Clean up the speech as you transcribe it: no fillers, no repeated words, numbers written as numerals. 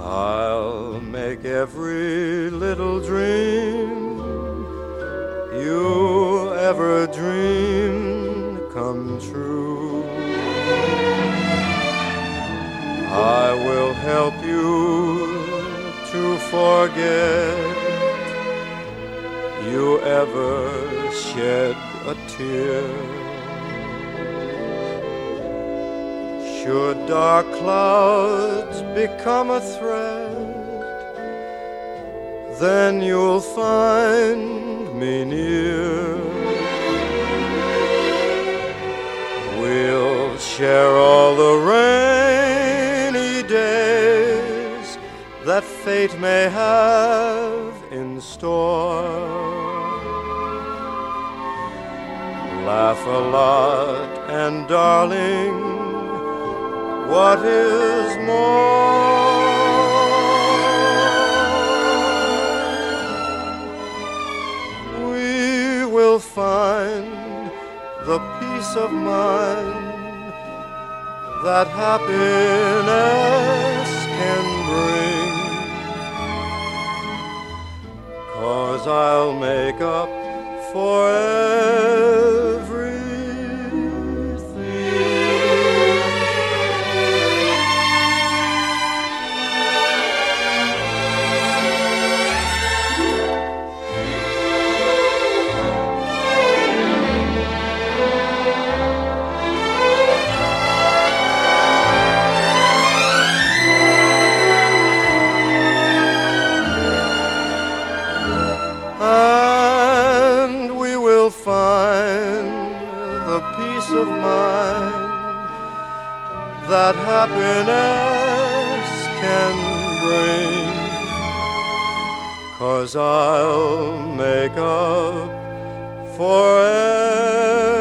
I'll make every little dream you ever dreamed come true. I will help you to forget you ever shed a tear. Should dark clouds become a threat, then you'll find me near. We'll share all the rainy days that fate may have in store. Laugh a lot, and darling, what is more, we will find the peace of mind that happiness can bring. 'Cause I'll make up for everything. And we will find the peace of mind that happiness can bring. 'Cause I'll make up for